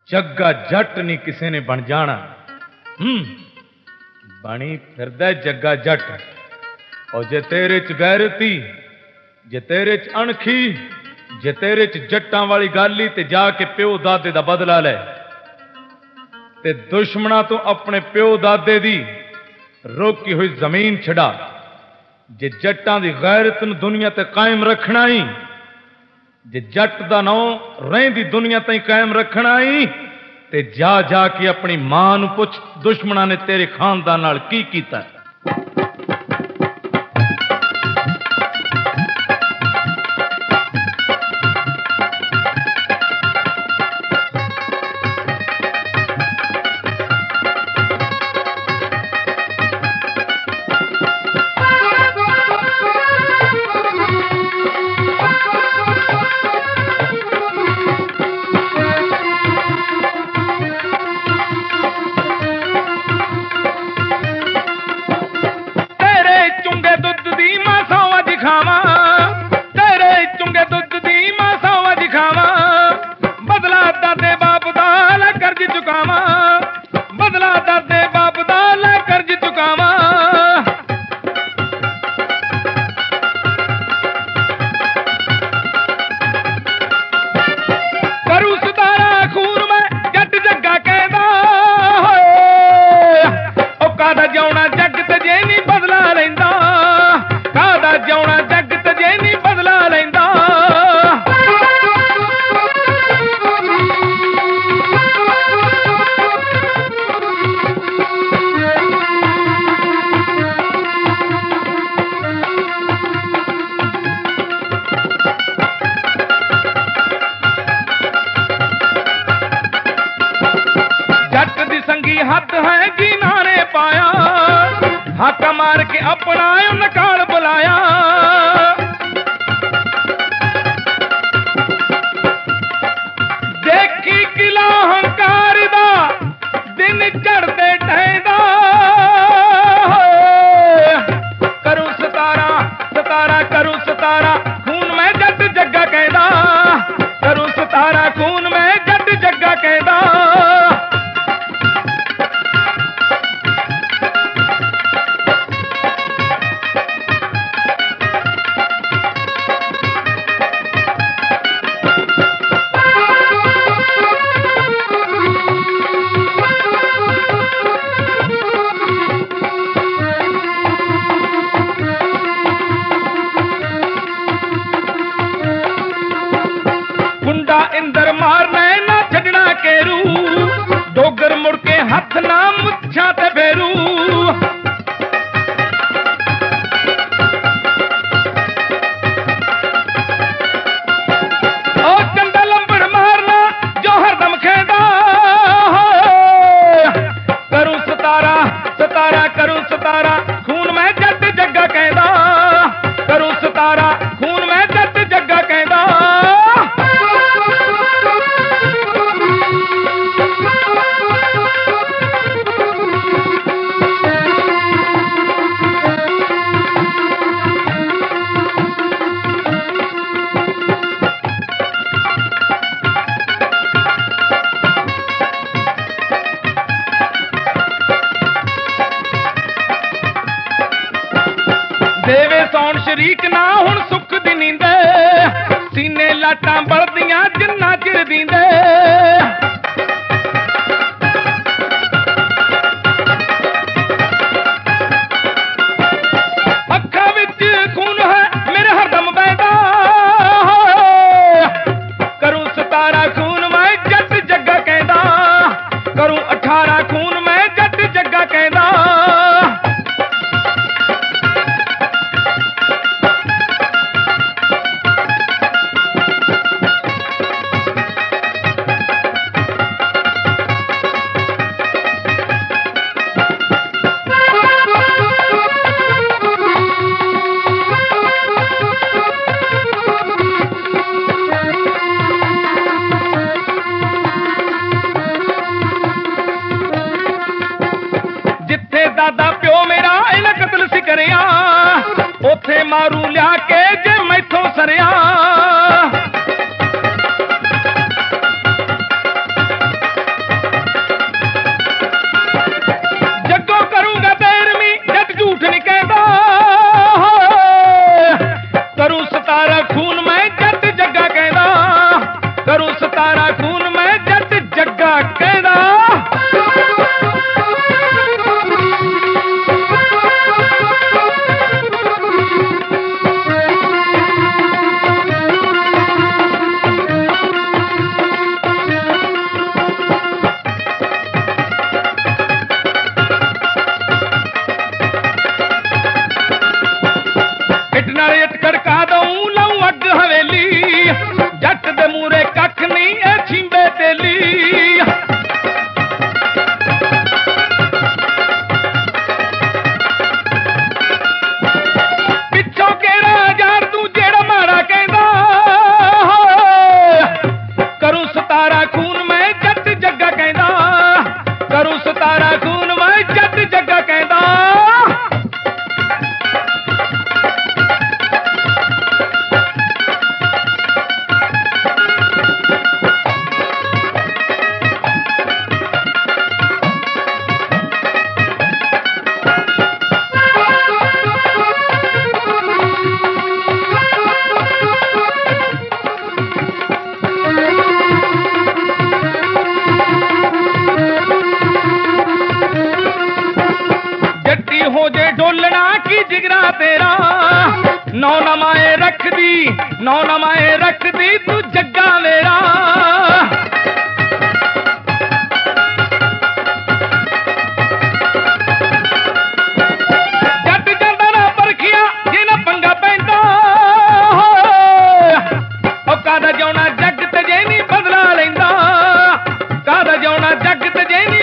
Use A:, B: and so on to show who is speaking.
A: जग्गा जट नहीं किसी ने बन जाना। बनी फिरदा जग्गा जट। और जे तेरे च गैरती, जे तेरे च अणखी, जे तेरे च जट्टां वाली गाली ते जाके प्यो दादे दा बदला लै ते दुश्मना तो अपने प्यो दादे दी रोकी हुई जमीन छड़ा। जे जट्टां दी गैरत नूं दुनिया ते कायम रखना ही, जे जट दा नौ रहिंदी दुनिया ताईं कायम रखना ही ते जा के अपनी मां नूं पुछ दुश्मना ने तेरे खानदान नाल की कीता। हाका मार के अपना नकाल बुलाया। देखी किला हंकार दा दिन चढ़ते टहदा। करूं सतारा सतारा करूं सतारा खून में जट जग्गा कहदा। करूं सतारा खून में जट जग्गा कहदा। इंदर मारना ना छड़ना केरू। डोगर मुड़ के हथ ना मुछा ते फेरू। ओ चंदा लंबड़ मारना जो हरदम खेदा। करूं सतारा सतारा करूं सतारा खून में जट जग्गा कहदा। करूं सतारा खून में जट जग्गा कहदा। देवे सौन शरीक ना हुण सुख दी नींदे। सीने लाटां बलदियां जिन्ना चिर दींदे। अखां विच खून है मेरे हरदम बहदा। करूं सतारा खून मैं जट जग्गा कहदा। करूं 18 खून मैं जट जग्गा कहदा। दादा प्यो मेरा इन्हें कतल सी करिया। उथे मारू लिया के जे मैथों सरिया। ਸਾਰਾ ਜੱਗ ਤੇ ਜੇ